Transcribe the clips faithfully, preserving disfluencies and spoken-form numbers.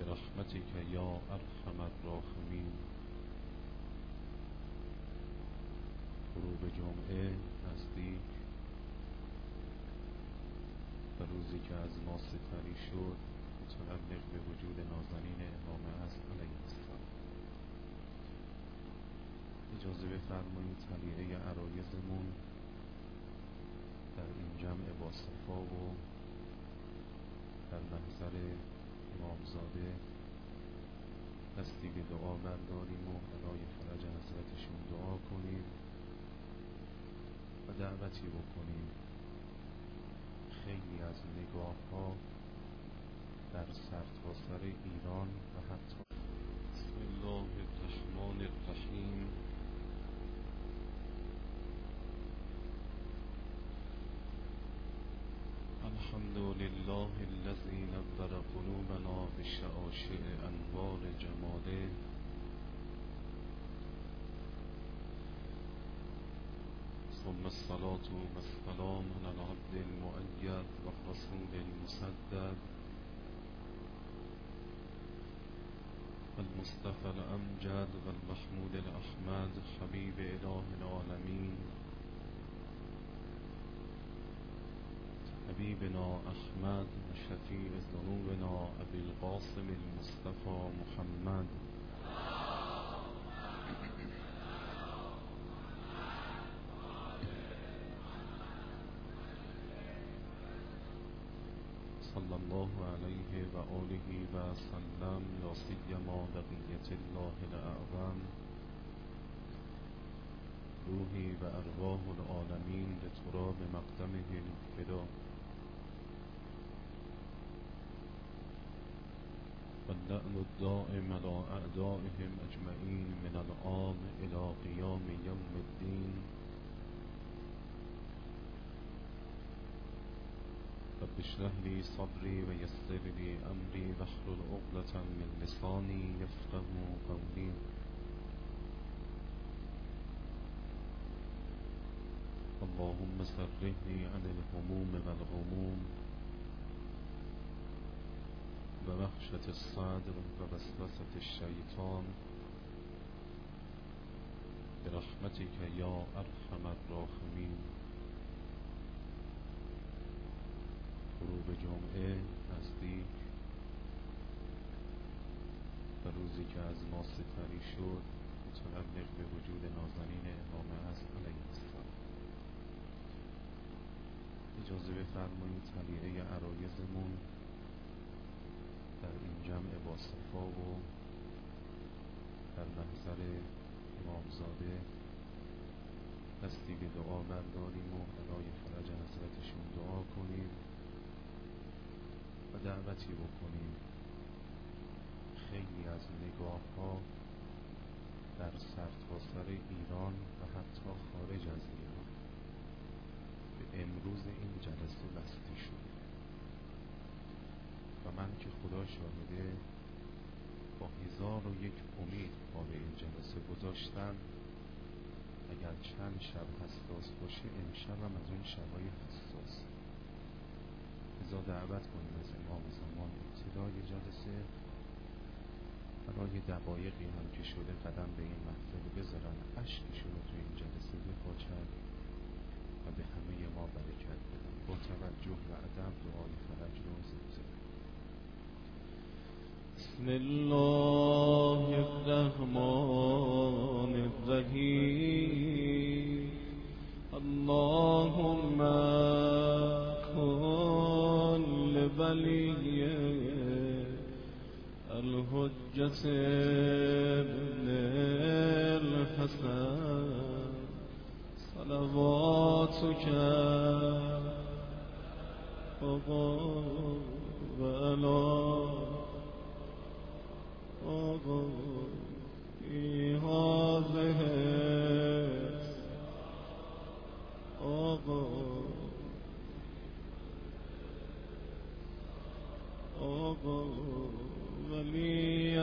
برحمتك یا ارحم الراحمین. غروب جمعه نزدیک و روزی که از ما سپری شد متعلق به وجود نازنین امام عصر علیه السلام. اجازه بفرمایید طلیعه عرایضمون در این جمع با صفا و در محضر امامزاده دستی به دعا برداریم و برای فرج حضرتشون دعا کنیم و دعوتی بکنیم. خیلی از نگاه ها در سرتاسر ایران و حتی بسم الله الرحمن الرحیم. الحمد لله الذي نور قلوبنا بشعاشع انوار جماله. ثم الصلاة والسلام على العبد المؤيد والرسول المسدد والمصطفى الأمجد والمحمود الأحمد حبيب إله العالمين حبيبنا أحمد وشفيع ذنوبنا أبي القاسم المصطفى محمد. صلى الله عليه وآله وسلم. لا سيما بقية الله الأعظم روحي وأرواح العالمين لتراب مقدمه الفدا. واللعن الدائم على أعدائهم أجمعين من الآن إلى قيام يوم الدين. رب اشرح لي صدري ويسر لي أمري واحلل عقدة من لساني يفقهوا قولي. اللهم سرحني عن الهموم والغموم ووحشة الصدر ووسوسة الشيطان برحمتك يا أرحم الراحمين. غروب جمعه نزدیک و روزی که از ما سپری شد متعلق به وجود نازنین امام عصر علیه السلام. اجازه بفرمایید طلیعه عرایضمون در این جمع با صفا و در محضر امامزاده دستی به دعا برداریم و برای فرج حضرتشون دعا کنیم و دعوتی بکنیم. خیلی از نگاه ها در سرتاسر ایران و حتی خارج از ایران به امروز این جلسه بسته شده و من که خدا شاهده با هزار و یک امید پا به این جلسه گذاشتم. اگر چند شب حساس باشه امشب هم از اون شبای حساس. لذا دعوت کنیم از امام زمان ابتدای جلسه برای دقایقی هم که شده قدم به این محفل بذارن، اشکشون رو تو این جلسه بپاچن و به همه ما برکت بدن. با توجه و ادب دعای فرج رو زمزمه. بسم الله الرحمن الرحیم. اللهم کن لولی الحجة ابن الحسن صلواتك آقا و علی آقا فی هذه آقا آقا ولی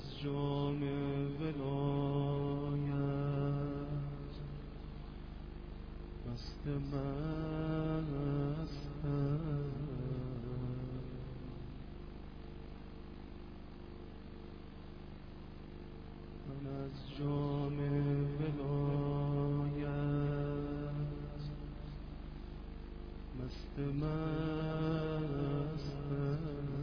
از جام ولایت مست مستم، من از جام ولایت مست مستم،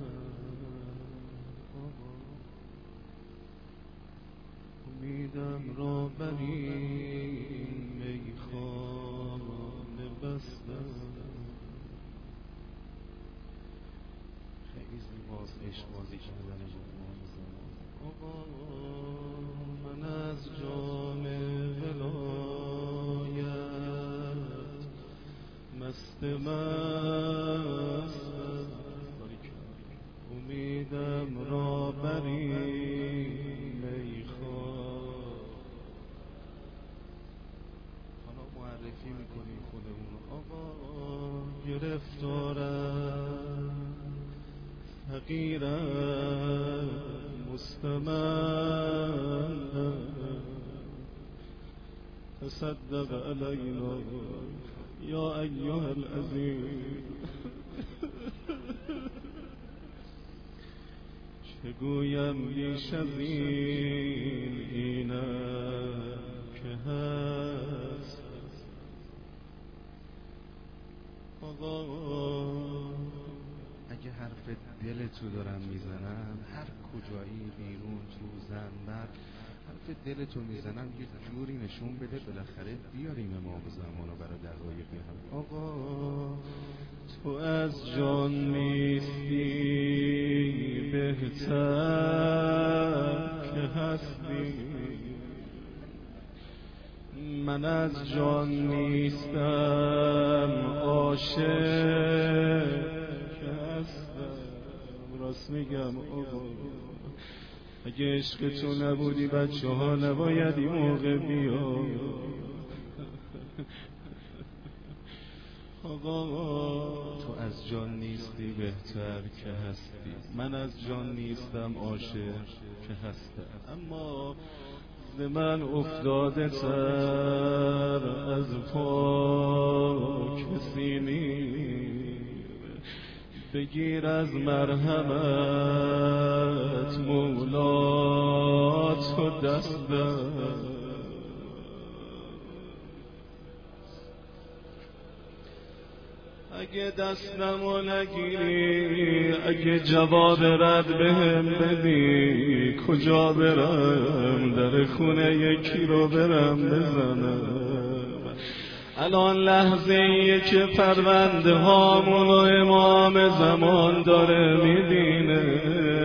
امیدم را بر این میخانه بستم. خیلی زیباست عشق بازی کردن آقا. من از جام ولایت مست مستم، امیدم را بر این میخوام. حالا معرفی میکنیم خودمون. آقا گرفتارم، فقیرم، مستمندم، تصدق علینا یا ایها العزیز. چه گویم بیش از این، اینم که هست. آقا اگه حرف دل تو دارم میزنم، هر کجایی بیرون تو زنبر حرف دل تو میزنم، یه جوری نشون بده بالاخره بیاریم امام زمان رو برای دقایقی هم. آقا تو از جان نیستی بهتر که هستی، من از جان نیستم عاشق که هستم. راست میگم آقا، اگه عشق تو نبودی بچه ها نباید این موقع بیا. آقا تو از جان نیستی بهتر که هستی، من از جان نیستم عاشق که هستم. اما ز من افتاده تر از پا کسی نیست، بگیر از مرحمت مولا تو دستم. اگه دستمو نگیری، اگه جواب رد بهم بدی، کجا برم؟ در خونه یکی رو برم بزنم. الان لحظه ایه که پرونده هامون و امام زمان داره میبینه.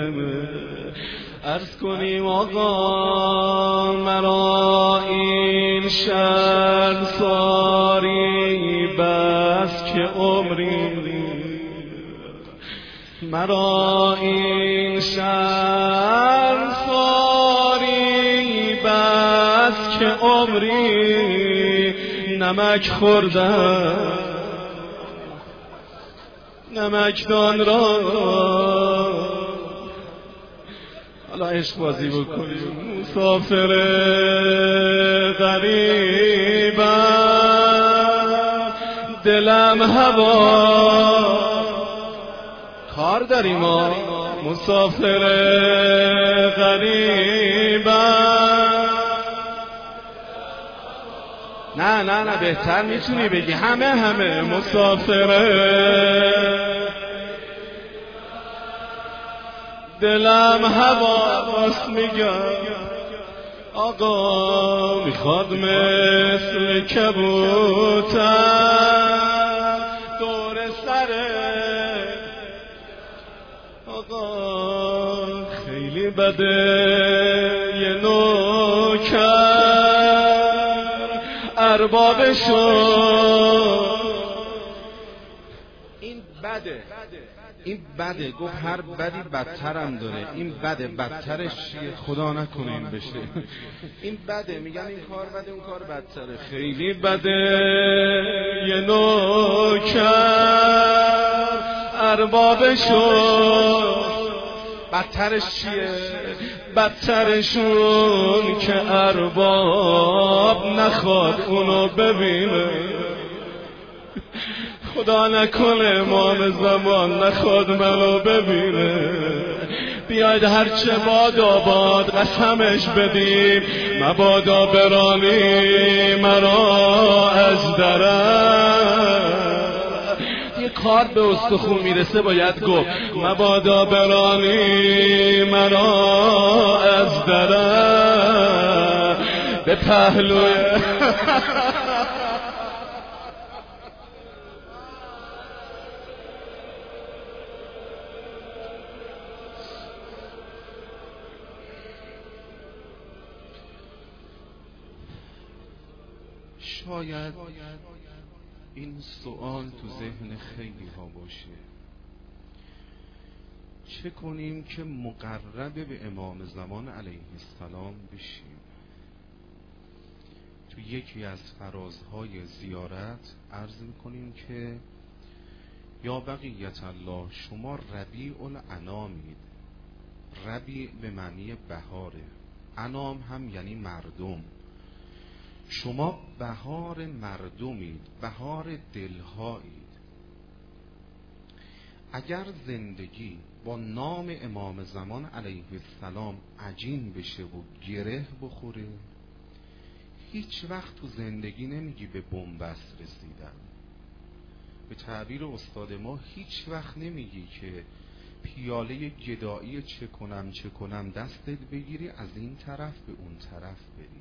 عرض کنیم آقا مرا این شرمساری بس که عمری، مرا این شرمساری بس که عمری، نمک خوردم نمکدان را. حالا عشق بازی بکنیم. مسافر غریبم، دلم هوا، کار داریم ما. مسافر غریبم، نه نه نه بهتر میتونی بگی همه همه. مسافر دلم هواست میگم آقا، میخواد مثل کبوتر دور سره. آقا خیلی بده یه نوکر ارباب شو. این بده، این بده. گفت هر بدی بدترم داره. این بده، بدترش چیه؟ خدا نکنه این بشه. این بده، میگن این کار بده اون کار بدتره. خیلی بده یه نوکر ارباب شو. بدترش چیه؟ بدترشون که ارباب نخواد اونو ببینه. خدا نکنه امام زمان نخواد منو ببینه. بیاید هرچه باد آباد قسمش بدیم مبادا برانی مرا از درم. یه کار به استخون میرسه باید گفت مبادا برانی مرا از درم به پهلوی شاید این سوال تو ذهن خیلی ها باشه، چه کنیم که مقرب به امام زمان علیه السلام بشیم؟ تو یکی از فرازهای زیارت عرض میکنیم که یا بقیت الله شما ربیع الانامید. ربیع به معنی بهاره، انام هم یعنی مردم. شما بهار مردمید، بهار دلهایید. اگر زندگی با نام امام زمان علیه السلام عجین بشه و گره بخوره، هیچ وقت تو زندگی نمیگی به بنبست رسیدم. به تعبیر استاد ما هیچ وقت نمیگی که پیاله گدایی چه کنم چه کنم دستت بگیری از این طرف به اون طرف بری.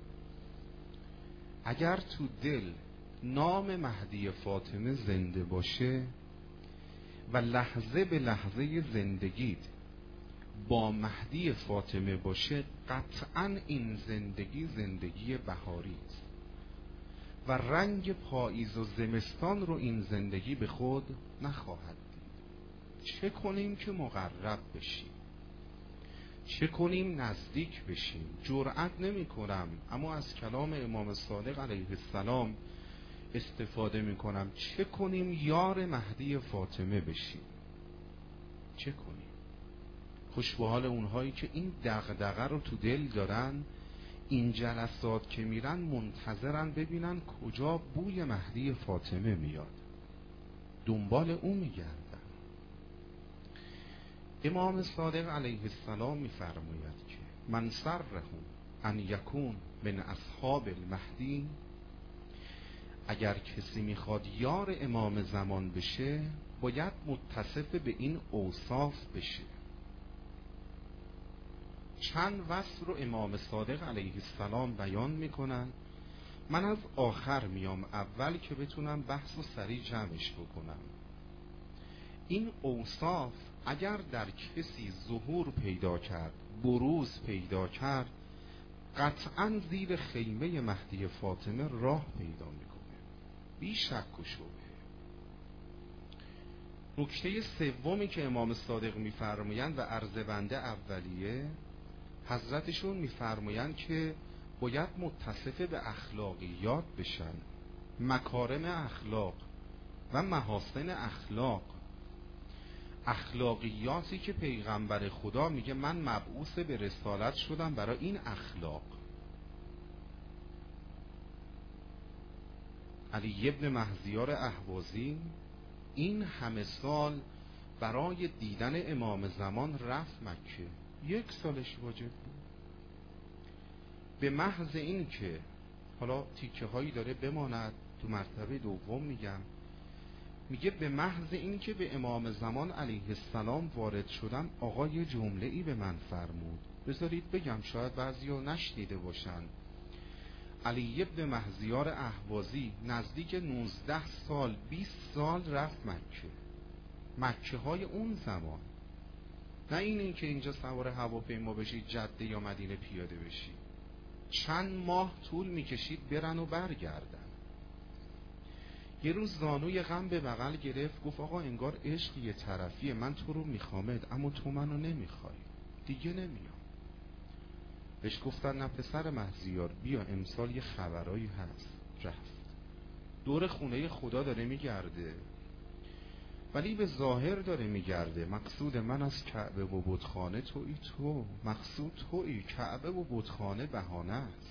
اگر تو دل نام مهدی فاطمه زنده باشه و لحظه به لحظه زندگیت با مهدی فاطمه باشه، قطعاً این زندگی زندگی بهاری است و رنگ پاییز و زمستان رو این زندگی به خود نخواهد دید. چه کنیم که مقرب بشیم؟ چه کنیم نزدیک بشیم؟ جرأت نمی کنم اما از کلام امام صادق علیه السلام استفاده می کنم. چه کنیم یار مهدی فاطمه بشیم؟ چه کنیم؟ خوش به حال اونهایی که این دغدغه رو تو دل دارن، این جلسات که میرن منتظرن ببینن کجا بوی مهدی فاطمه میاد، دنبال اون میگردن. امام صادق علیه السلام میفرماید که من سره ان یکون من اصحاب المهدی، اگر کسی میخواد یار امام زمان بشه باید متصف به این اوصاف بشه. چند وصف رو امام صادق علیه السلام بیان میکنن. من از آخر میام اول که بتونم بحث و سریع جمعش بکنم. این اوصاف اگر در کسی ظهور پیدا کرد، بروز پیدا کرد، قطعا زیر خیمه مهدی فاطمه راه پیدا میکنه، بی شک و شبهه. نکته سومی که امام صادق میفرمایند و عرض بنده اولیه، حضرتشون میفرمایند که باید متصف به اخلاقیات بشن، مکارم اخلاق و محاسن اخلاق. اخلاقیاتی که پیغمبر خدا میگه من مبعوث به رسالت شدم برای این اخلاق. علی ابن مهزیار اهوازی این همه سال برای دیدن امام زمان رفت مکه، یک سالش واجب بود. به محض این که حالا تیکه هایی داره بماند، تو مرتبه دوم میگم، میگه به محض این که به امام زمان علیه السلام وارد شدم آقا یه جمله ای به من فرمود، بذارید بگم شاید بعضی ها نشنیده باشن. علی ابن مهزیار اهوازی نزدیک نوزده سال بیست سال رفت مکه، مکه های اون زمان، نه این این که اینجا سوار هواپیما بشید جده یا مدینه پیاده بشید. چند ماه طول میکشید برن و برگردن. یه روز زانوی غم به بغل گرفت، گفت آقا انگار عشق یه طرفیه، من تو رو میخوامد اما تو منو نمیخوای، دیگه نمیام. بهش گفتن نه پسر مهزیار، بیا امسال یه خبرایی هست. رفت دور خونه خدا داره میگرده، ولی به ظاهر داره میگرده. مقصود من از کعبه و بتخانه تویی تو، مقصود تویی، کعبه و بتخانه بهانه است.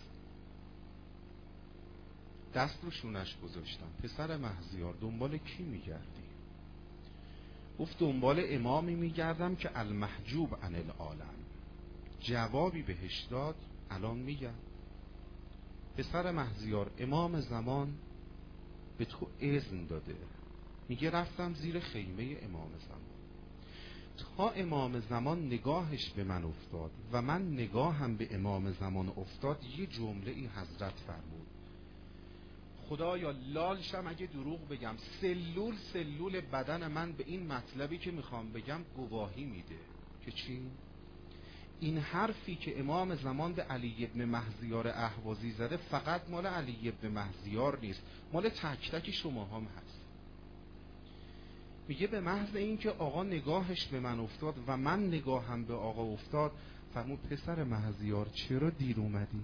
دست رو شونش گذاشتم. پسر مهزیار دنبال کی میگردی؟ گفت دنبال امامی میگردم که المحجوب عن العالم. جوابی بهش داد، الان میگم. پسر مهزیار، امام زمان به تو اذن داده. میگه رفتم زیر خیمه امام زمان، تا امام زمان نگاهش به من افتاد و من نگاهم به امام زمان افتاد، یه جمله ای حضرت فرمود، خدایا لالشم اگه دروغ بگم، سلول سلول بدن من به این مطلبی که میخوام بگم گواهی میده که چی؟ این حرفی که امام زمان به علی ابن مهزیار اهوازی زده فقط مال علی ابن مهزیار نیست، مال تک تک شما هم هست. میگه به محض این که آقا نگاهش به من افتاد و من نگاهم به آقا افتاد، فرمود پسر مهزیار چرا دیر اومدی؟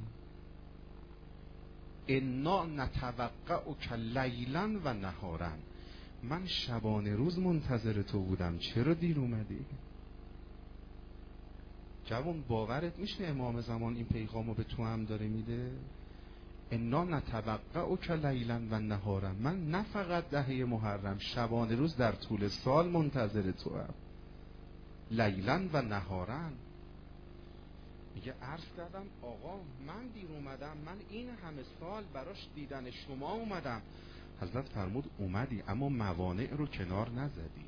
انا نتوقعک لیلا و نهارا، من شبانه روز منتظر تو بودم، چرا دیر اومدی؟ جوان باورت میشه امام زمان این پیغامو به تو هم داره میده؟ انا نتوقعک لیلا و نهارا، من نه فقط دهه محرم، شبانه روز در طول سال منتظر تو هم، لیلا و نهارا. میگه عرض کردم آقا من دیر اومدم، من این همه سال براش دیدن شما اومدم. حضرت فرمود اومدی اما موانع رو کنار نزدی،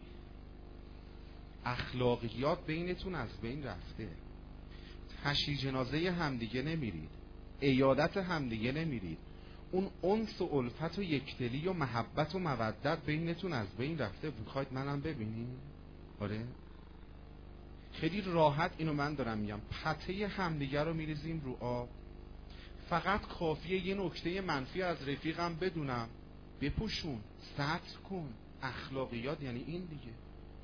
اخلاقیات بینتون از بین رفته، تشییع جنازه همدیگه نمیرید، عیادت همدیگه نمیرید، اون انس و الفت و یکدلی و محبت و مودت بینتون از بین رفته. میخواید منم ببینی؟ آره خیلی راحت اینو من دارم میگم، پته همدیگه رو میریزیم رو آب. فقط کافیه یه نکته منفی از رفیقم بدونم، بپوشون، سطر کن. اخلاقیات یعنی این دیگه.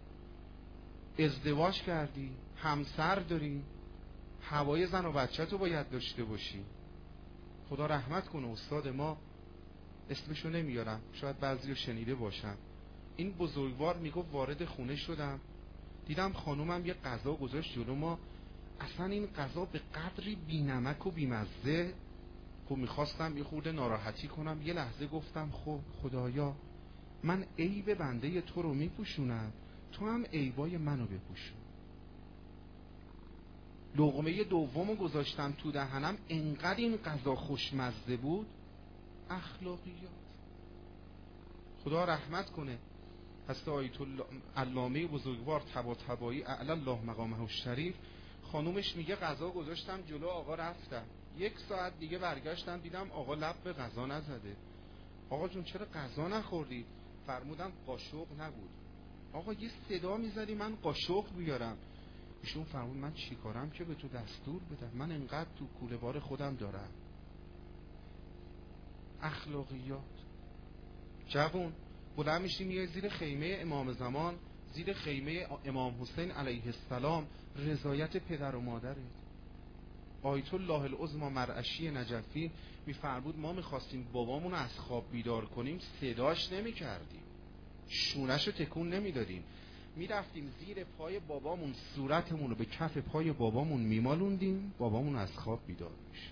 ازدواج کردی، همسر داری، هوای زن و بچه تو باید داشته باشی. خدا رحمت کنه استاد ما، اسمشو نمیارم، شاید بعضی رو شنیده باشم، این بزرگوار میگفت وارد خونه شدم دیدم خانومم یه غذا گذاشت جلو ما، اصلا این غذا به قدری بی‌نمک و بی‌مزه، خب میخواستم یه خورده ناراحتی کنم، یه لحظه گفتم خب خدایا من عیب بنده تو رو میپوشونم، تو هم عیبای منو بپوشون. لقمه دومو گذاشتم تو دهنم، انقدر این غذا خوشمزه بود. اخلاقیات. خدا رحمت کنه حضرت آیت الله علامه بزرگوار طباطبایی اعلی الله مقامه الشریف، خانومش میگه غذا گذاشتم جلو آقا رفتم، یک ساعت دیگه برگشتم دیدم آقا لب به غذا نزده. آقا جون چرا غذا نخوردی؟ فرمودم قاشق نبود. آقا یه صدا میزدی من قاشق بیارم. ایشون فرمود من چیکارم که به تو دستور بدم، من انقدر تو کوله بار خودم دارم. اخلاقیات. جوون بلند میشی میای زیر خیمه امام زمان، زیر خیمه امام حسین علیه السلام، رضایت پدر و مادرت. آیت الله العظمی مرعشی نجفی میفرمود ما میخواستیم بابامون از خواب بیدار کنیم، صداش نمیکردیم، شونش رو تکون نمیدادیم، میرفتیم زیر پای بابامون، صورتمون رو به کف پای بابامون میمالوندیم، بابامون از خواب بیدار میشه.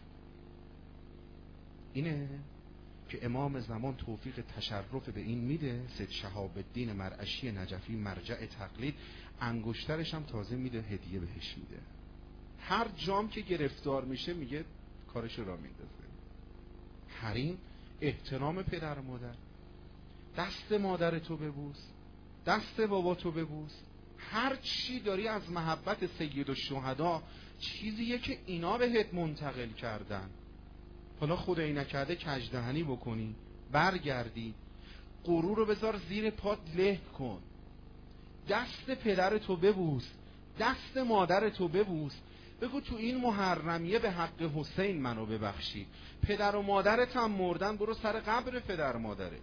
اینه که امام زمان توفیق تشرف به این میده. سید شهاب الدین مرعشی نجفی مرجع تقلید، انگشترش هم تازه میده، هدیه بهش میده. هر جام که گرفتار میشه میگه کارش را میندازه. حریم، احترام پدر و مادر، دست مادر تو ببوس، دست بابا تو ببوس، هر چی داری از محبت سید الشهدا چیزیه که اینا بهت منتقل کردن. حالا خدایی نکرده کجدهنی بکنی، برگردی، غرور رو بذار زیر پات، له کن، دست پدر تو ببوس، دست مادر تو ببوس، بگو تو این محرمیه به حق حسین منو ببخشی، پدر و مادرت هم مردن، برو سر قبر پدر مادرت.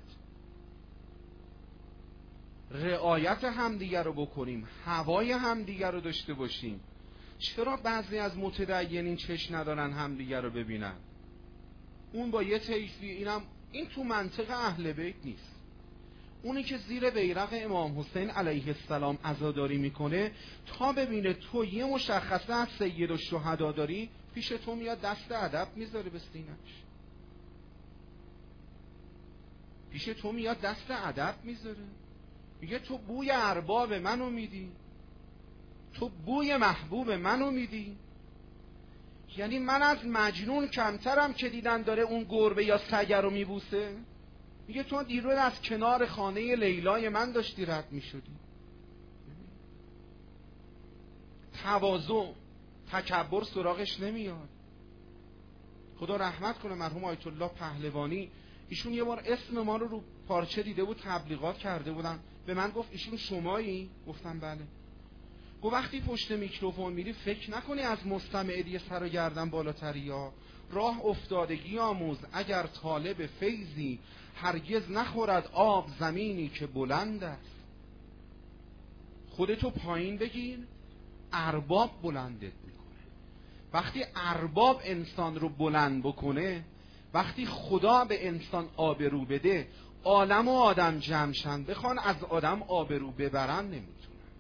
رعایت همدیگر رو بکنیم، هوای همدیگر رو داشته باشیم. چرا بعضی از متدینین چشم ندارن همدیگر رو ببینن؟ اون با یه طیفی، اینم این تو منطق اهل بیت نیست. اونی که زیر بیرق امام حسین علیه السلام عزاداری میکنه تا ببینه تو یه مشخصه از سید الشهدا داری، پیش تو میاد دست ادب میذاره به سینه‌اش، پیش تو میاد دست ادب میذاره، میگه تو بوی ارباب منو میدی، تو بوی محبوب منو میدی. یعنی من از مجنون کمترم که دیدن داره اون گربه یا سگ رو میبوسه. میگه تو دیروز از کنار خانه لیلای من داشتی رد میشدی. تواضع، تکبر سراغش نمیاد. خدا رحمت کنه مرحوم آیت الله پهلوانی، ایشون یه بار اسم ما رو رو پارچه دیده بود، تبلیغات کرده بودن، به من گفت ایشون شمایی؟ گفتم بله. گفت وقتی پشت میکروفون میری فکر نکنی از مستمع دیگه سر و گردن بالاتری ها، راه افتادگی آموز اگر طالب فیضی، هرگز نخورد آب زمینی که بلند است. خودتو پایین بگیر، ارباب بلندت میکنه. وقتی ارباب انسان رو بلند بکنه، وقتی خدا به انسان آبرو بده، عالم و آدم جمعشن بخوان از آدم آبرو ببرن نمیتونن.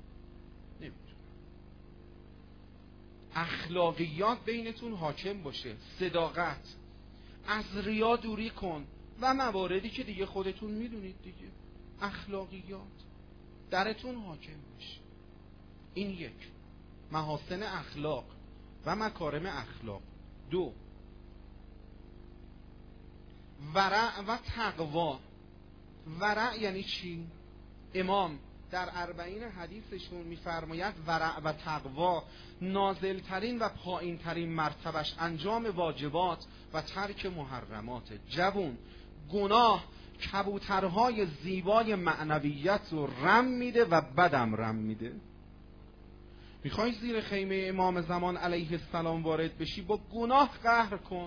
اخلاقیات بینتون حاکم باشه، صداقت، از ریا دوری کن و مواردی که دیگه خودتون میدونید دیگه. اخلاقیات درتون حاکم باشه. این یک، محاسن اخلاق و مکارم اخلاق. دو، ورع و تقوا. ورع یعنی چی؟ امام در اربعین حدیثشون میفرماید ورع و تقوا نازلترین و پایینترین مرتبش انجام واجبات و ترک محرمات. جوون، گناه کبوترهای زیبای معنویت رو رم میده و بدم رم میده. میخوای زیر خیمه امام زمان علیه السلام وارد بشی، با گناه قهر کن،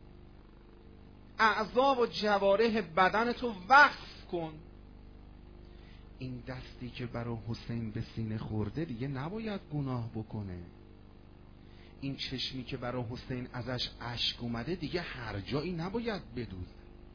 اعضا و جوارح بدنتو وقف کن. این دستی که برای حسین به سینه خورده دیگه نباید گناه بکنه. این چشمی که برای حسین ازش اشک اومده دیگه هر جایی نباید بدوزه.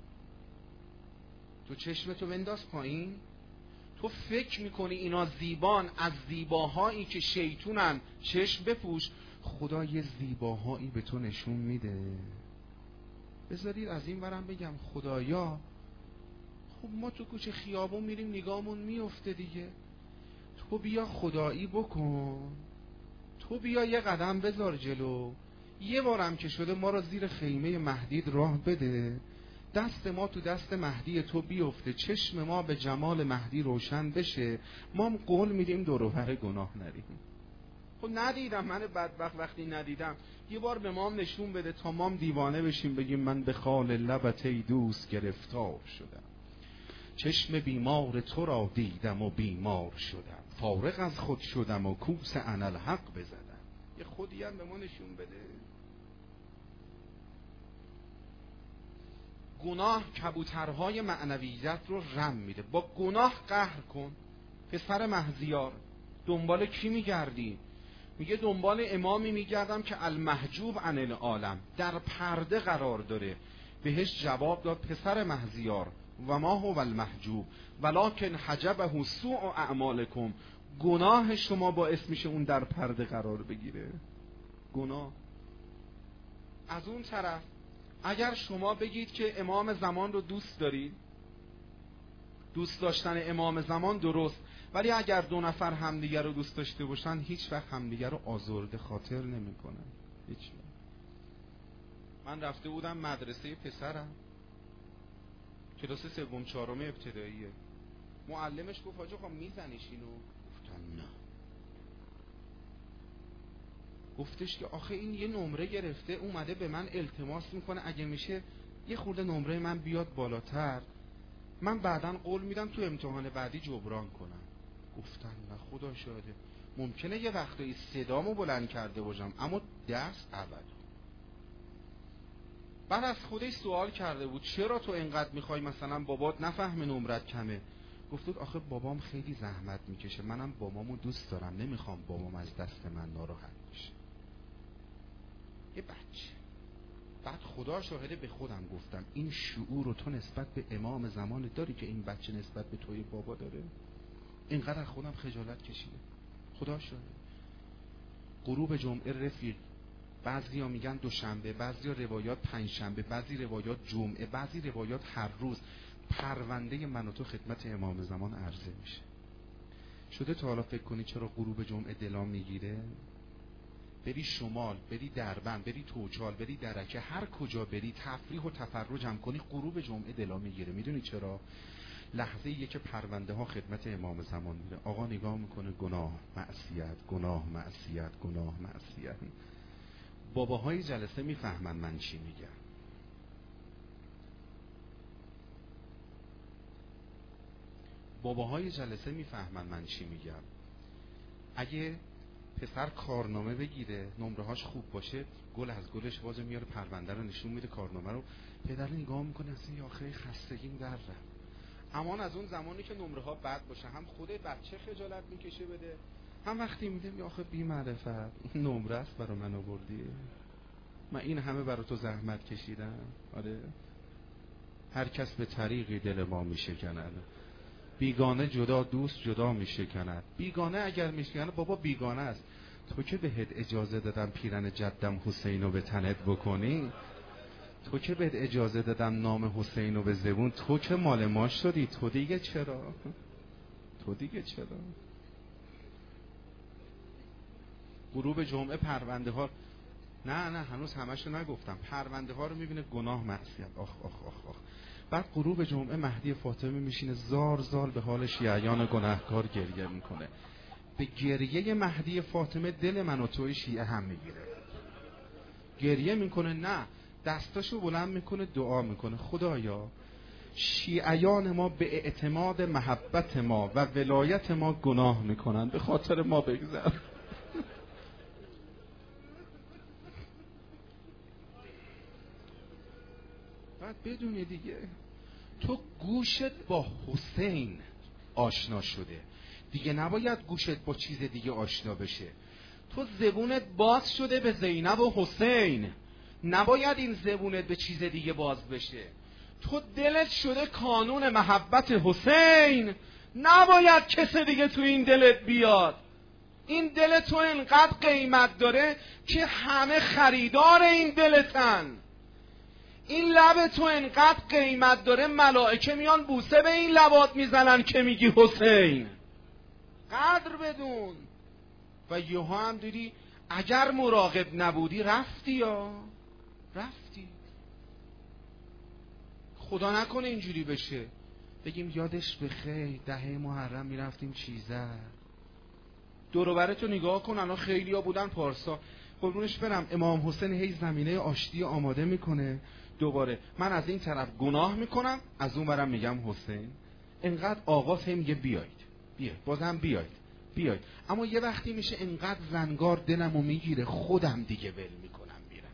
تو چشمتو بنداز پایین. تو فکر میکنی اینا زیبان، از زیباهایی که شیطونن چشم بپوش. خدا یه زیباهایی به تو نشون میده. بذارید از این ورم بگم خدایا، خب ما تو کوچه خیابون میریم نگاهمون میفته دیگه، تو بیا خدایی بکن، تو بیا یه قدم بذار جلو، یه بارم که شده ما رو زیر خیمه مهدی راه بده، دست ما تو دست مهدی تو بیفته، چشم ما به جمال مهدی روشن بشه، ما هم قول میدیم دور و بر گناه نریم. خب ندیدم، من بدبخت وقتی ندیدم، یه بار به مام نشون بده تا مام دیوانه بشیم بگیم من به خال لبت ای دوست گرفتار شدم، چشم بیمار تو را دیدم و بیمار شدم، فارغ از خود شدم و کوس انالحق بزدم. یه خودی هم به ما نشون بده. گناه کبوترهای معنویت رو رم میده. با گناه قهر کن. پسر مهزیار دنبال کی میگردی؟ میگه دنبال امامی میگردم که المحجوب عن العالم، در پرده قرار داره. بهش جواب داد پسر مهزیار و ما هو المحجوب ولکن حجبه سوء اعمالکم، گناه شما باعث میشه اون در پرده قرار بگیره. گناه. از اون طرف اگر شما بگید که امام زمان رو دوست دارید، دوست داشتن امام زمان درست، ولی اگر دو نفر همدیگر رو دوست داشته باشن هیچ وقت همدیگر رو آزرده خاطر نمی کنن. هیچ وقت. من رفته بودم مدرسه پسرم، کلاس سوم چهارم ابتداییه، معلمش گفت حاج آقا میزنیش اینو؟ گفتم نه. گفتش که آخه این یه نمره گرفته اومده به من التماس میکنه اگه میشه یه خورده نمره من بیاد بالاتر، من بعداً قول میدم تو امتحان بعدی جبران کنم. گفتم نه خدا شاهده، ممکنه یه وقتایی صدامو بلند کرده باشم اما دست ابدا. بعد از خودش سوال کرده بود چرا تو اینقدر میخوای مثلا بابات نفهمه نمرت کمه؟ گفتود آخه بابام خیلی زحمت میکشه، منم بابامو دوست دارم، نمیخوام بابام از دست من ناراحت بشه. یه بچه بعد خدا شاهده به خودم گفتم این شعور رو تو نسبت به امام زمان داری که این بچه نسبت به توی بابا داره؟ اینقدر خودم خجالت کشیده. خدا شاهده. غروب جمعه رفیق، بعضی ها میگن دوشنبه، بعضی ها روایات پنجشنبه، بعضی روایات جمعه، بعضی روایات هر روز، پرونده من و تو خدمت امام زمان عرضه میشه. شده تا حالا فکر کنی چرا غروب جمعه دلا میگیره؟ بری شمال، بری دربند، بری توچال، بری درکه، هر کجا بری تفریح و تفرج هم کنی غروب جمعه دلا میگیره. میدونی چرا؟ لحظه ایه که پرونده ها خدمت امام زمان میره، آقا نگاه میکنه گناه معصیت، گناه معصیت، گناه معصیت. باباهای جلسه میفهمن من چی میگم. باباهای جلسه میفهمن من چی میگم. اگه پسر کارنامه بگیره، نمرهاش خوب باشه، گل از گلش بازو میاره، پرونده رو نشون میده، کارنامه رو. پدر نگاه میکنه اصلا یا آخه خستگیم در رفت. اما از اون زمانی که نمره ها بد باشه، هم خود بچه خجالت میکشه بده، هم وقتی میده یا آخه بی معرفت این نمره است برای من آوردی، من این همه برای تو زحمت کشیدم. آره، هر کس به طریقی دل ما میشکند، بیگانه جدا دوست جدا میشکند. بیگانه اگر میشکند بابا بیگانه است. تو که بهت اجازه دادم پیرن جدم حسینو به تنت بکنی، تو که بهت اجازه دادم نام حسینو به زبون، تو که مال ما شدی، تو دیگه چرا؟ تو دیگه چرا؟ غروب جمعه پرونده ها، نه نه هنوز همشو نگفتم، پرونده ها رو میبینه گناه معصیت، آخ آخ آخ آخ. بعد غروب جمعه مهدی فاطمه میشینه زار زار به حال شیعیان گناهکار گریه میکنه. به گریه مهدی فاطمه دل من و توی شیعه هم میگیره. گریه میکنه، نه دستاشو بلند میکنه دعا میکنه، خدایا شیعیان ما به اعتماد محبت ما و ولایت ما گناه میکنن، به خاطر ما بگذر. بعد بدونی دیگه تو گوشت با حسین آشنا شده دیگه، نباید گوشت با چیز دیگه آشنا بشه. تو زبونت باز شده به زینب و حسین، نباید این زبونت به چیز دیگه باز بشه. تو دلت شده کانون محبت حسین، نباید کس دیگه تو این دلت بیاد. این دل تو اینقدر قیمت داره که همه خریدار این دلتن. این لب تو اینقدر قیمت داره ملائکه میان بوسه به این لبات میزنن که میگی حسین. قدر بدون. و یوها هم دیدی اگر مراقب نبودی رفتی، یا رفتی. خدا نکنه اینجوری بشه بگیم یادش بخیر دهه محرم میرفتیم چیزه. دور و برتو نگاه کن، الان خیلی ها بودن پارسا، قربونش برم، امام حسین هی زمینه آشتی آماده میکنه، دوباره من از این طرف گناه میکنم، از اون برم میگم حسین. انقدر آغاز هم میگه بیاید بیاید بازم بیاید بیاید، اما یه وقتی میشه انقدر زنگار دلمو میگیره خودم دیگه ول میکنم میرم.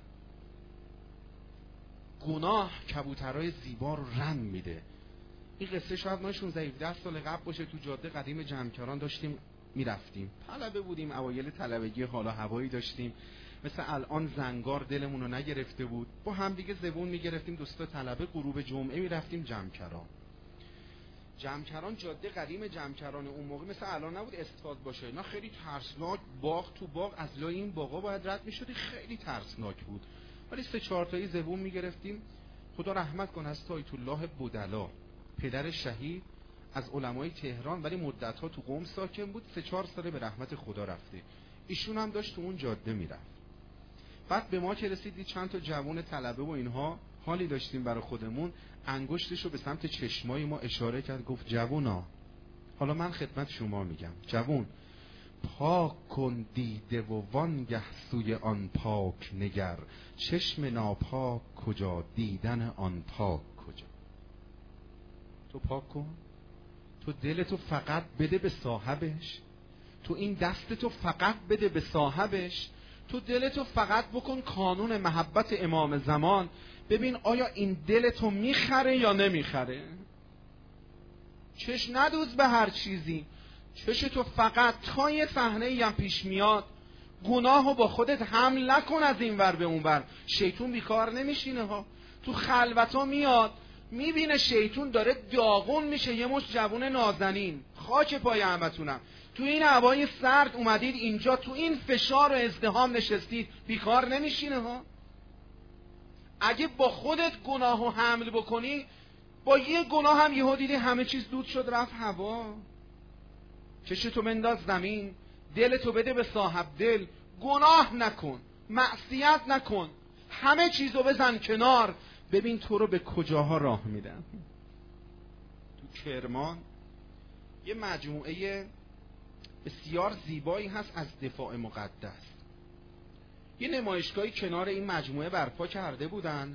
گناه کبوترهای زیبا رو رم میده. این قصه شاید ما شانزده هفده سال قبل باشه، تو جاده قدیم جمکران داشتیم میرفتیم، طلبه بودیم، اوایل طلبگی، حالا هوایی داشتیم، مثل الان زنگار دلمون رو نگرفته بود، با هم دیگه زبون میگرفتیم، دوستا طلبه غروب جمعه میرفتیم جمکران. جمکران جاده قدیم جمکران اون موقع مثل الان نبود اسفالت باشه، نه خیلی ترسناک، باغ تو باغ، از لای این باغا باید رد میشدی، خیلی ترسناک بود. ولی سه چهار تایی زبون میگرفتیم. خدا رحمت کنه از آیت الله بودلا، پدر شهید از علمای تهران، ولی مدت‌ها تو قم ساکن بود، سه چهار ساله به رحمت خدا رفته. ایشون هم داشت تو اون جاده میرفت. بعد به ما که رسیدی چند تا جوان طلبه و اینها، حالی داشتیم برای خودمون، انگشتشو به سمت چشمای ما اشاره کرد، گفت جوونا، حالا من خدمت شما میگم، جوون پاک کن دیده و وانگه سوی آن پاک نگر، چشم ناپاک کجا دیدن آن پاک کجا. تو پاک کن، تو دلتو فقط بده به صاحبش، تو این دستتو فقط بده به صاحبش، تو دلتو فقط بکن کانون محبت امام زمان، ببین آیا این دلتو میخره یا نمیخره. چش ندوز به هر چیزی، چشتو فقط تا یه صحنه‌ای هم پیش میاد گناهو با خودت حمل نکن از این ور به اون ور. شیطون بیکار نمیشینه ها. تو خلوتا میاد میبینه شیطون داره داغون میشه، یه مش جوون نازنین، خاک پای همتونم، تو این هوای سرد اومدید اینجا، تو این فشار و ازدحام نشستید، بیکار نمیشینه ها؟ اگه با خودت گناهو حمل بکنی، با یه گناه هم یهو دیدی همه چیز دود شد رفت هوا. چشتو بنداز زمین، دلتو بده به صاحب دل، گناه نکن، معصیت نکن، همه چیزو بزن کنار، ببین تو رو به کجاها راه میدن. تو کرمان یه مجموعه بسیار زیبایی هست از دفاع مقدس. یه نمایشگاهی کنار این مجموعه برپا کرده بودن،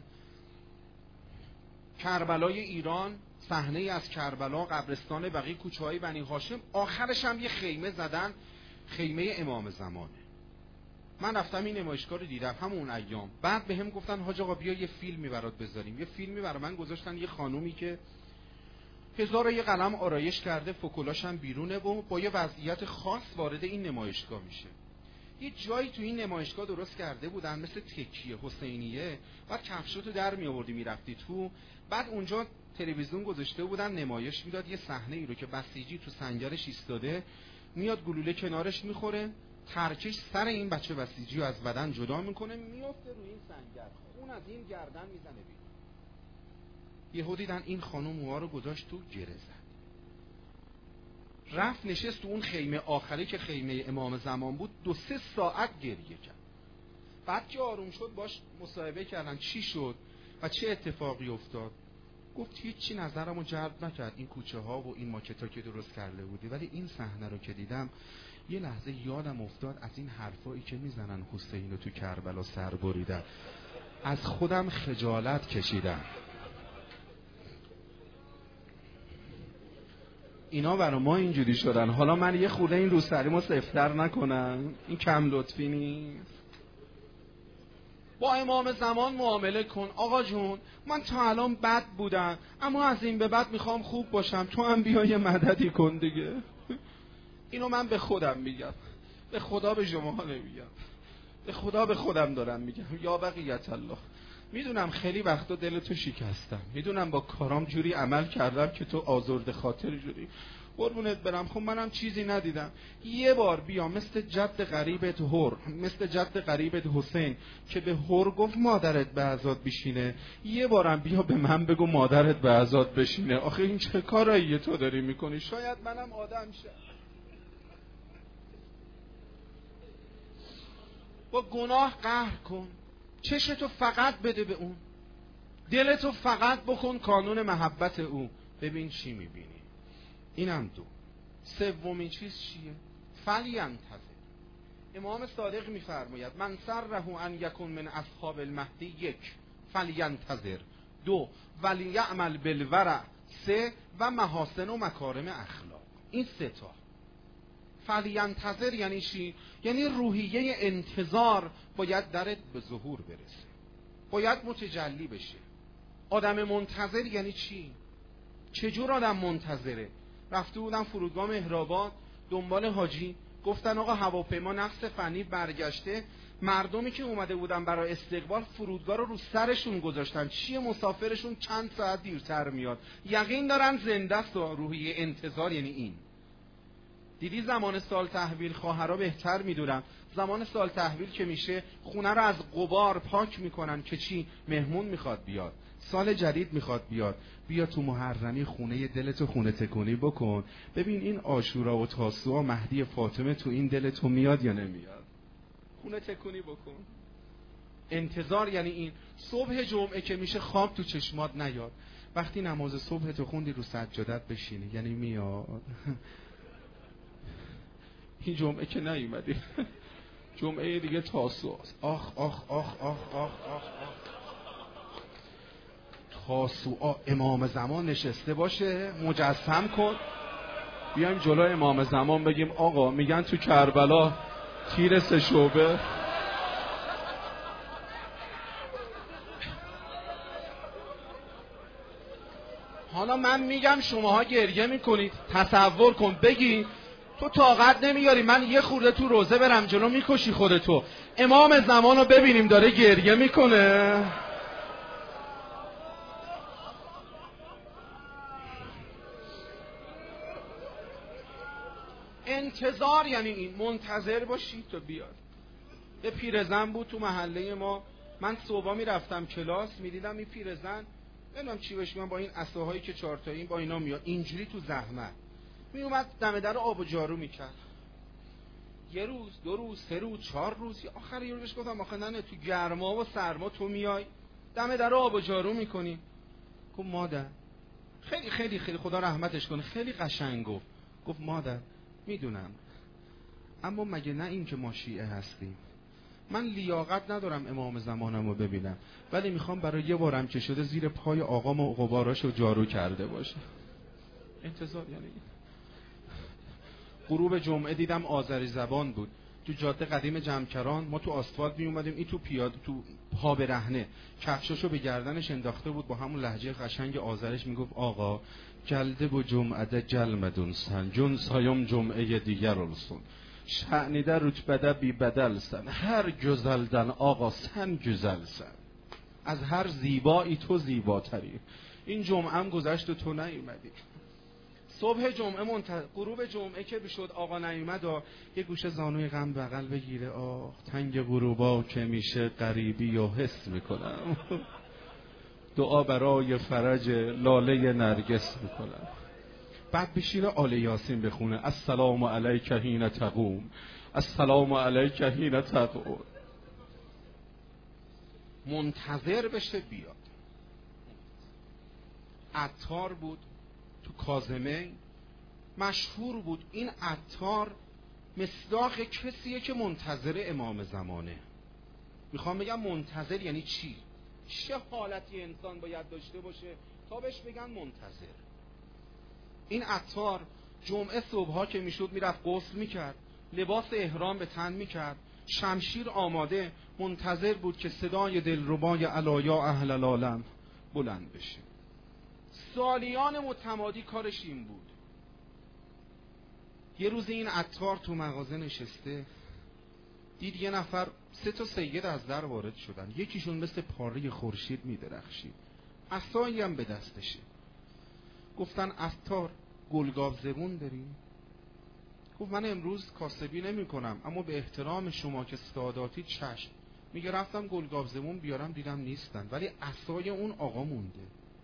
کربلای ایران، صحنه از کربلا، قبرستان بقیع، کوچه‌های بنی هاشم، آخرش هم یه خیمه زدن، خیمه امام زمانه. من رفتم این نمایشگاه رو دیدم همون ایام. بعد به هم گفتن حاج آقا بیا یه فیلمی برات بذاریم. یه فیلمی برای من گذاشتن، یه خانومی که هزار و یه قلم آرایش کرده، فکولاش هم بیرونه و با یه وضعیت خاص وارد این نمایشگاه میشه. یه جایی تو این نمایشگاه درست کرده بودن مثل تکیه حسینیه، بعد کفشاتو در می آوردی میرفتی تو، بعد اونجا تلویزیون گذاشته بودن نمایش میداد یه صحنه ای رو که بسیجی تو سنگرش ایستاده، میاد گلوله کنارش میخوره، ترکش سر این بچه بسیجی رو از بدن جدا میکنه، میفته روی این سنگر، خون از این گردن میزنه بیرون. یهو دیدن این خانم موها رو گذاشت تو گره زد، رفت نشست تو اون خیمه آخری که خیمه امام زمان بود، دو سه ساعت گریه کرد. بعد که آروم شد باش مصاحبه کردن چی شد و چه اتفاقی افتاد، گفت هیچی نظرمو جلب نکرد این کوچه ها و این ماکتا که درست کرده بودی، ولی این صحنه رو که دیدم یه لحظه یادم افتاد از این حرفایی که میزنن حسین رو تو کربلا سر بریدن، از خودم خجالت کشیدم. اینا برای ما اینجوری شدن، حالا من یه خورده این روسریمو سفتر نکنم؟ این کم لطفی نیست؟ با امام زمان معامله کن. آقا جون من تا الان بد بودم، اما از این به بعد میخوام خوب باشم، تو هم بیا یه مددی کن دیگه. اینو من به خودم میگم، به خدا به شما نمیگم، به خدا به خودم دارم میگم. یا بقیت الله، میدونم خیلی وقتا دلتو شکستم، میدونم با کارام جوری عمل کردم که تو آزرده خاطر جوری، قربونت برم، خب منم چیزی ندیدم. یه بار بیا مثل جد غریبت هر، مثل جد غریبت حسین که به هر گفت مادرت به عزاد بشینه، یه بارم بیا به من بگو مادرت به عزاد بشینه. آخه این چه کارایی تو داری میکنی؟ شاید منم آدم شم. با گناه قهر کن، چشتو فقط بده به اون، دلتو فقط بکن کانون محبت او، ببین چی میبینی. اینم دو. سومین چیز چیه؟ فلینتظر. امام صادق میفرماید من سره ان یکون من اصحاب المهدی، یک فلینتظر، دو ولیعمل بالورع، سه و محاسن و مکارم اخلاق. این سه تا. فلینتظر یعنی چی؟ یعنی روحیه انتظار باید درت به ظهور برسه، باید متجلی بشه. آدم منتظر یعنی چی؟ چجور آدم منتظره؟ رفته بودن فرودگاه مهرآباد دنبال حاجی، گفتن آقا هواپیما نقص فنی برگشته، مردمی که اومده بودن برای استقبال فرودگاه رو رو سرشون گذاشتن، چیه مسافرشون چند ساعت دیرتر میاد، یقین دارن زنده است. روحیه انتظار یعنی این. دیدی زمان سال تحویل خواهرها بهتر میدونن، زمان سال تحویل که میشه خونه رو از غبار پاک میکنن که چی؟ مهمون میخواد بیاد، سال جدید میخواد بیاد، بیا تو محرمی خونه دلتو خونه تکونی بکن، ببین این عاشورا و تاسوعا مهدی فاطمه تو این دلتو میاد یا نمیاد، خونه تکونی بکن. انتظار یعنی این. صبح جمعه که میشه خواب تو چشمات نیاد، وقتی نماز صبح تو خوندی رو سجادت بشینی، یعنی میاد. این جمعه که نیومدی، جمعه دیگه تاسوعاست. آخ آخ آخ آخ آخ آخ تاسوعا امام زمان نشسته باشه، مجسم کن، بیایم جلو امام زمان بگیم آقا میگن تو کربلا تیر سه شعبه. حالا من میگم شماها گریه میکنید، تصور کن بگی تو طاقت نمیاری من یه خورده تو روزه برم جلو میکشی خودتو. امام زمان رو ببینیم داره گریه میکنه. انتظار یعنی این، منتظر باشی تو بیاد. یه پیرزن بود تو محله ما، من صبح میرفتم کلاس میدیدم این پیرزن نمیدونم چی بهش میگن، با این عصاهایی که چارتایی با اینا میاد اینجوری تو زحمت میومد دم در آب و جارو میکرد. یه روز دو روز سه روز چهار روز، آخر یه روز بهش گفتم آخه نه تو گرما و سرما تو میای دم در آب و جارو میکنی؟ گفت مادر، خیلی خیلی خیلی خدا رحمتش کنه خیلی قشنگ گفت، گفت مادر میدونم اما مگه نه این که ما شیعه هستیم، من لیاقت ندارم امام زمانم رو ببینم، ولی میخوام برای یه بارم که شده زیر پای آقام و غباراشو جارو کرده باشه. انتظار یعنی غروب جمعه دیدم آذری زبان بود تو جاده قدیم جمکران، ما تو آسفالت می اومدیم، این تو پیاده تو پا برهنه کفشاشو به گردنش انداخته بود با همون لهجه قشنگ آذرش میگفت آقا جلده و جمعه جلمدون سن جون سایم جمعه دیگر رسون شعنیده رتبده بی بدل سن هر گزلدن آقا سن گزل سن، از هر زیبایی تو زیباتری. این جمعه هم گذشت و تو نیومدی. صبح جمعه منتظر غروب جمعه که بشد آقا نیومد و یه گوشه زانوی غم بغل بگیره، آه تنگ غروبا که میشه غریبی و حس میکنم دعا برای فرج لاله نرگس میکنم. بعد بشینه آل یاسین بخونه السلام علیک حین تقوم السلام علیک حین تقوم. منتظر بشه بیاد. عطار بود تو کاظمه، مشهور بود این عطار مصداق کسیه که منتظر امام زمانه. میخوام بگم منتظر یعنی چی؟ چه حالتی انسان باید داشته باشه تا بهش بگن منتظر؟ این عطار جمعه صبحها که میشد میرفت غسل میکرد، لباس احرام به تن میکرد، شمشیر آماده، منتظر بود که صدای دلربای علایا اهل العالم بلند بشه. سالیان متمادی کارش این بود. یه روز این عطار تو مغازه نشسته، دید یه نفر سه تا سید از در وارد شدن، یکیشون مثل پاره خورشید میدرخشید، عصایی هم به دستشه. گفتن عطار گلگاو زبون داری؟ گفت من امروز کاسبی نمی کنم اما به احترام شما که ساداتی چشم. میگه رفتم گلگاو زبون بیارم دیدم نیستن، ولی عصای اون آقا مونده.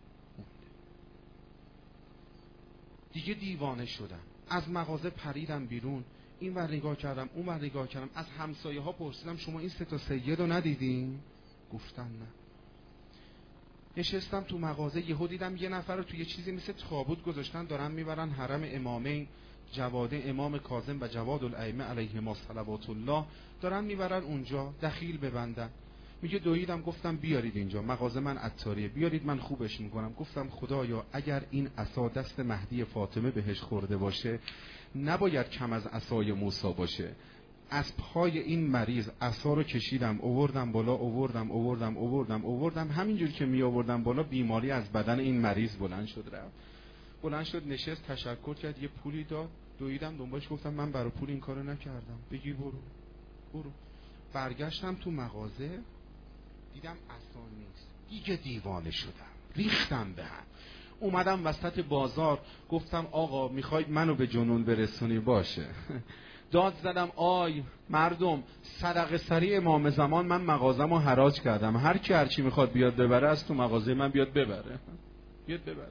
دیگه دیوانه شدم، از مغازه پریدم بیرون، این ور نگاه کردم اون ور نگاه کردم، از همسایه ها پرسیدم شما این سه تا سید رو ندیدین؟ گفتن نه. نشستم تو مغازه، یهو دیدم یه نفر رو توی یه چیزی مثل تابوت گذاشتن دارن میبرن حرم امامین جواده امام کاظم و جواد الائمه علیهما صلوات الله، دارن میبرن اونجا دخیل ببندن. میگه دویدم گفتم بیارید اینجا، مغازه من عطاریه، بیارید من خوبش میکنم. گفتم خدایا اگر این عصا دست مهدی فاطمه بهش خورده باشه نباید کم از عصای موسی باشه. از پای این مریض عصا رو کشیدم، آوردم بالا، آوردم آوردم آوردم آوردم، همینجور که می آوردم بالا بیماری از بدن این مریض بلند شد رفت. بلند شد نشست تشکر کرد، یه پولی داد، دویدم دنبالش گفتم من برای پول این کارو نکردم، بگیر برو برو. برگشتم تو مغازه دیدم عصا نیست، دیگه دیوانه شدم، ریختم به هم. اومدم وسط بازار گفتم آقا میخواید منو به جنون برسونی؟ باشه. داد زدم آی مردم صدقه سری امام زمان، من مغازمو حراج کردم، هر کی هر چی میخواد بیاد ببره از تو مغازه من بیاد ببره، بیاد ببره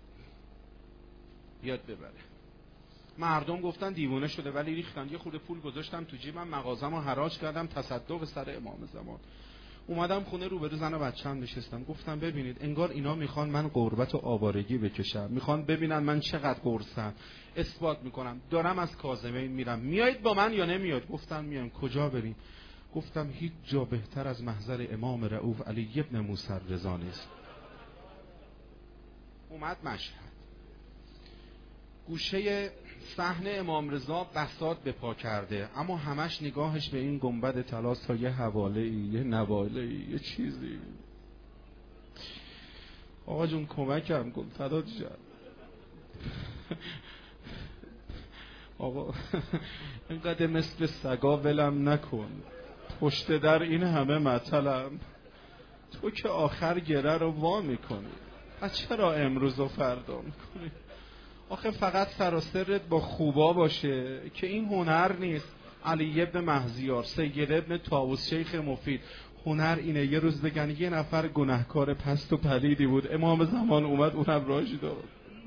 بیاد ببره. مردم گفتن دیوانه شده ولی ریختن. یه خورده پول گذاشتم تو جیبم، مغازمو حراج کردم تصدق سر امام زمان. اومدم خونه روبرو زن و بچه‌م نشستم، گفتم ببینید انگار اینا میخوان من غربت و آوارگی بکشم، میخوان ببینن من چقدر قرصم. اثبات میکنم دارم از کاظمه میرم، میایید با من یا نمیایید؟ گفتم میام. کجا بریم؟ گفتم هیچ جا بهتر از محضر امام رؤوف علی ابن موسی رضا نیست. اومد مشهد، گوشه صحن امام رضا بساط به پا کرده، اما همش نگاهش به این گنبد طلا تا یه حواله‌ای، یه نواله‌ای، یه چیزی. آقا جون کمکم کن فدات شم. آقا اینقدر مثل سگا ولم نکن، پشت در این همه مطلم، تو که آخر گره رو وا میکنی، پس چرا امروز و فردا میکنی؟ آخه فقط سر و سرت با خوبا باشه که این هنر نیست. علی ابن مهزیار، سید ابن طاووس، شیخ مفید، هنر اینه یه روز بگن یه نفر گناهکار پست و پلیدی بود، امام زمان اومد اونم راجی داد.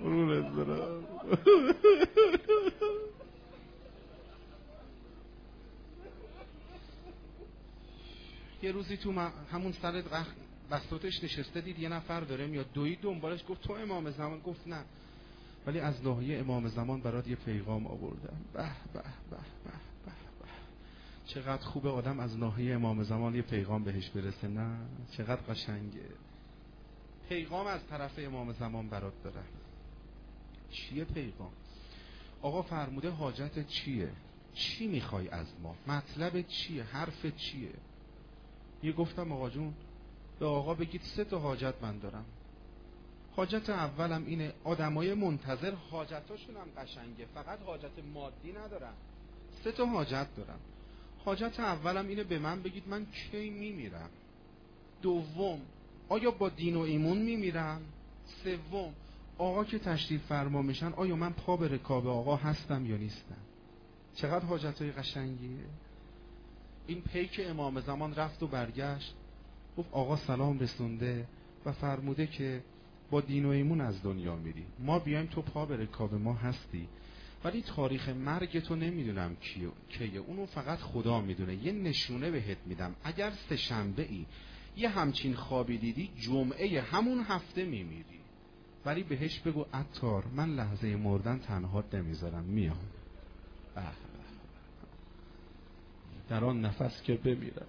یه روزی تو همون سر بساطش نشسته، دید یه نفر داره میاد، دوید دنبالش، گفت تو امام زمان؟ گفت نه، ولی از ناحیه امام زمان برات یه پیغام آوردم. به به به به به به، چقدر خوبه آدم از ناحیه امام زمان یه پیغام بهش برسه. نه چقدر قشنگه. پیغام از طرف امام زمان برات دارم. چیه پیغام؟ آقا فرموده حاجت چیه؟ چی میخوای از ما؟ مطلب چیه؟ حرف چیه؟ یه گفتم آقا جون به آقا بگید سه تا حاجت من دارم. حاجت اولم اینه، آدمای منتظر حاجتاشون هم قشنگه، فقط حاجت مادی ندارن، سه تا حاجت دارم. حاجت اولم اینه به من بگید من کی میمیرم. دوم، آیا با دین و ایمون میمیرم. سوم، آقا که تشریف فرما میشن آیا من پا به رکاب آقا هستم یا نیستم. چقدر حاجتای قشنگیه. این پیک امام زمان رفت و برگشت، گفت آقا سلام رسونده و فرموده که با دین و ایمون از دنیا میری، ما بیایم تو پا به رکاب ما هستی، ولی تاریخ مرگ تو نمیدونم کیه کیه، اونو فقط خدا میدونه. یه نشونه بهت میدم، اگر سه شنبه ای یه همچین خوابی دیدی، جمعه همون هفته میمیری، ولی بهش بگو عطار من لحظه مردن تنهات نمیذارم، میام در آن نفس که بمیرم.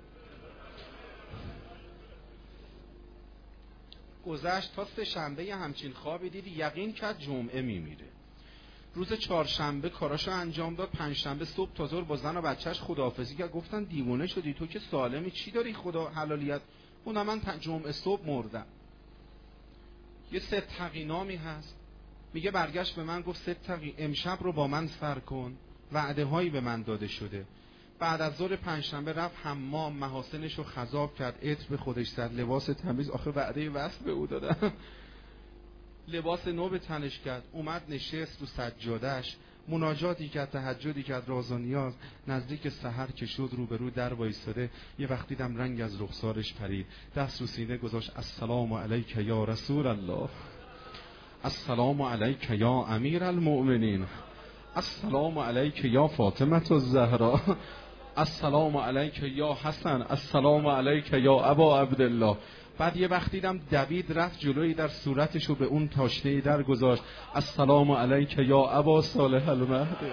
گذشت تا سه شنبه یه همچین خوابی دیدی، یقین کرد جمعه میمیره. روز چهارشنبه کاراشو انجام داد، پنجشنبه صبح تا ظهر با زن و بچهش خداحافظی کرد. گفتن دیوونه شدی تو که سالمی، چی داری خدا حلالیت؟ اون من جمعه صبح مردم. یه سه تقی نامی هست، میگه برگشت به من گفت سه تقی امشب رو با من سر کن، وعده هایی به من داده شده. بعد از ظهر پنجشنبه رفت حمام، محاسنش رو خضاب کرد، عطر به خودش زد، لباس تمیز، آخه وعده وصل به او دادم، لباس نو به تنش کرد، اومد نشست رو سجادش، مناجاتی کرد، تهجدی کرد، راز و نیاز. نزدیک سحر که شد رو به رو در وایساده، یه وقت دیدم رنگ از رخسارش پرید، دست رو سینه گذاشت، السلام علیک یا رسول الله، السلام علیک یا امیر المؤمنین، السلام علیک یا فاطمه الزهرا، السلام علیک یا حسن، السلام علیک یا ابا عبدالله. بعد یه وقت دیدم دوید رفت جلوی در، صورتشو به اون تاشنه در گذاشت، السلام علیک یا ابا صالح المهدی.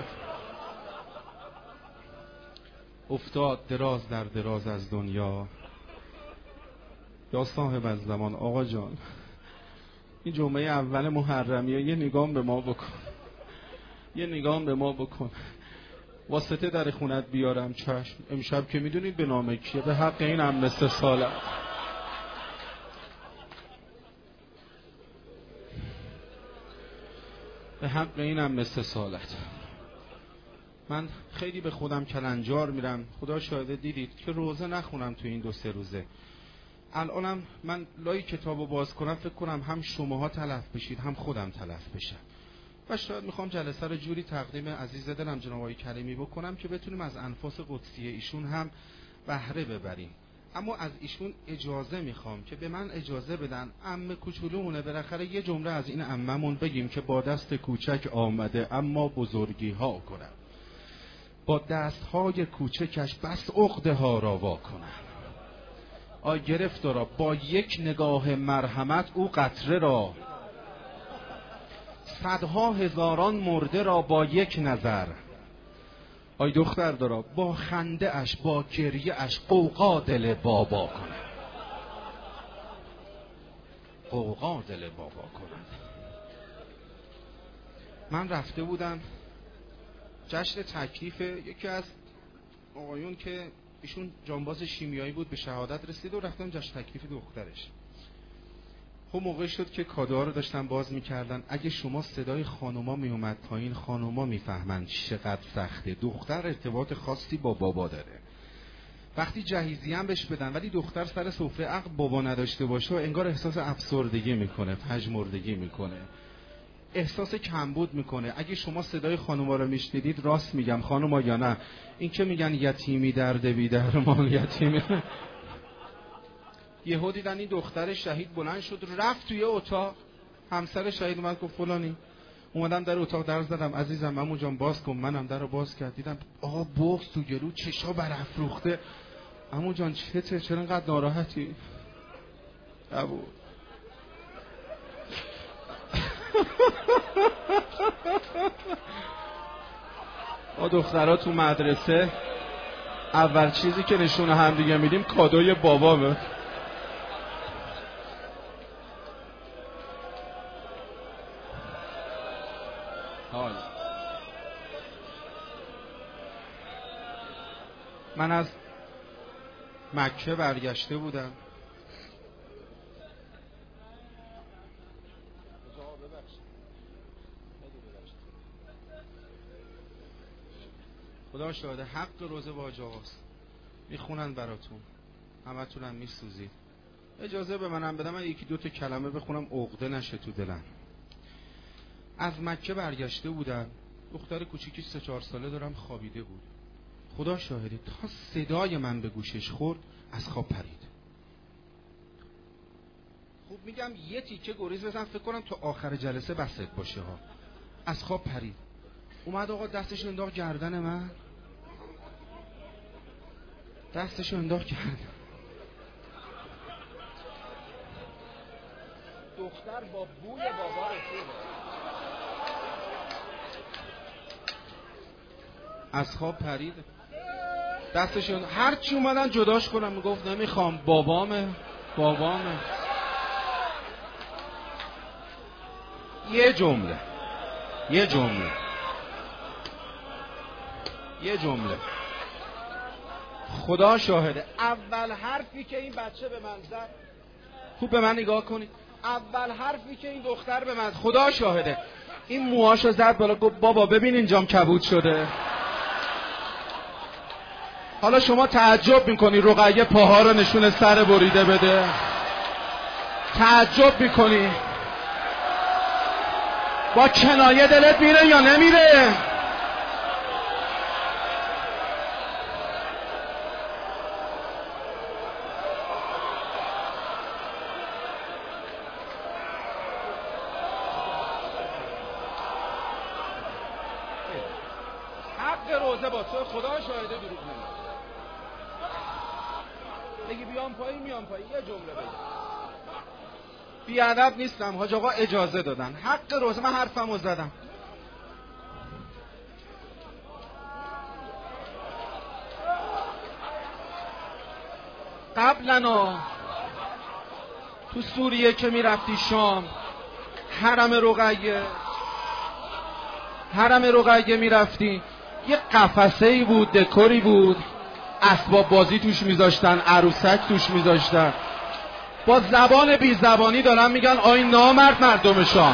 افتاد دراز در دراز از دنیا. یا صاحب از زمان، آقا جان این جمعه اول محرمیه یه نگام به ما بکن، یه نگام به ما بکن، واسطه در خونت بیارم. چشم. امشب که میدونید به نام کیه؟ به حق این هم مثل سالت، به حق این هم مثل سالت. من خیلی به خودم کلنجار میرم، خدا شاهده دیدید که روزه نخونم تو این دو سه روزه. الانم من لای کتابو باز کنم فکر کنم هم شماها تلف بشید هم خودم تلف بشم، و شاید میخوام جلسه رو جوری تقدیم عزیز دلم جناب آقای کریمی بکنم که بتونیم از انفاس قدسیه ایشون هم بهره ببریم. اما از ایشون اجازه میخوام که به من اجازه بدن، عمه کوچولومونه، بالاخره یه جمله از این عممون بگیم که با دست کوچک آمده اما بزرگی ها کنم، با دست های کوچکش بس عقده ها را وا کنم. آی گرفتارا با یک نگاه مرحمت او قطره را، صدها هزاران مرده را با یک نظر. آی دختر دارا با خنده اش با گریه اش قوقا دل بابا کنه، قوقا دل بابا کنه. من رفته بودم جشن تکلیف یکی از آقایون که ایشون جانباز شیمیایی بود، به شهادت رسید و رفتم جشن تکلیف دخترش. خب موقع شد که کادوها رو داشتن باز میکردن. اگه شما صدای خانوما میومد پایین، خانوما میفهمن چقدر سخته. دختر ارتباط خاصی با بابا داره. وقتی جهیزیه هم بهش بدن ولی دختر سر سفره عقل بابا نداشته باشه و انگار احساس افسردگی میکنه، پژمردگی میکنه، احساس کمبود میکنه. اگه شما صدای خانوما رو میشنیدید، راست میگم خانوما یا نه، این که میگن یتیمی درد بی درمان، یتیمی یهو دیدن این دختر شهید بلند شد رفت توی اتاق. همسر شهید اومد گفت فلانی. اومدم در اتاق در زدم، عزیزم عمو جان باز کن. منم در رو باز کرد، دیدم آقا بغض تو گلو، چشا برافروخته. عمو جان چته؟ چرا انقدر ناراحتی؟ ابو ما دخترها تو مدرسه اول چیزی که نشون هم دیگه میدیم کادوی بابامه. حال من از مکه برگشته بودم. خدا شاهده حق روزه با حاج آقاست، میخونن براتون، همه تونم میسوزید. اجازه به منم بدم من یکی دو تا کلمه بخونم عقده نشه تو دلم. از مکه برگشته بودم، دختر کوچیکی سه چهار ساله دارم، خوابیده بود. خدا شاهده تا صدای من به گوشش خورد از خواب پرید. خوب میگم یه تیکه گریز بزن فکر کنم تا آخر جلسه بسط باشه ها. از خواب پرید، اومد آقا دستش انداخت گردن من، دستش انداخت گردن دختر با بوی بابا رسید. از خواب پرید، دستش انداخت. هر چی اومدن جداش کنم میگفت نمیخوام، بابامه بابامه. یه جمله یه جمله یه جمله خدا شاهده اول حرفی که این بچه به من زد، خوب به من نگاه کنید، اول حرفی که این دختر به من، خدا شاهده این موهاشو زد بالا، گفت بابا ببین اینجام کبود شده. حالا شما تعجب میکنی رقیه پاها رو نشون سر بریده بده؟ تعجب میکنی؟ با کنایه دلت میره یا نمیره؟ حق روزه با تو، خدا شاهده دروغ نمیگم. بگی بیام پایین میام پایین، یه جمله بگم. بیادب نیستم حاج آقا، اجازه دادن. حق روزه، من حرفمو زدم. قبلنا تو سوریه که میرفتی شام، حرم رقیه حرم رقیه میرفتی، یه قفسه ای بود، دکوری بود، اسباب بازی توش میذاشتن، عروسک توش میذاشتن. با زبان بی زبانی دارن میگن آی نامرد مردم شام،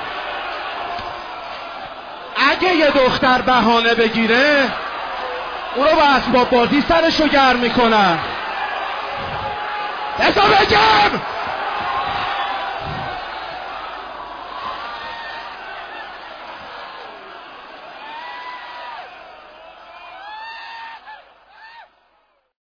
اگه یه دختر بهانه بگیره اونو با اسباب بازی سرشو گرم میکنن. بذار بگم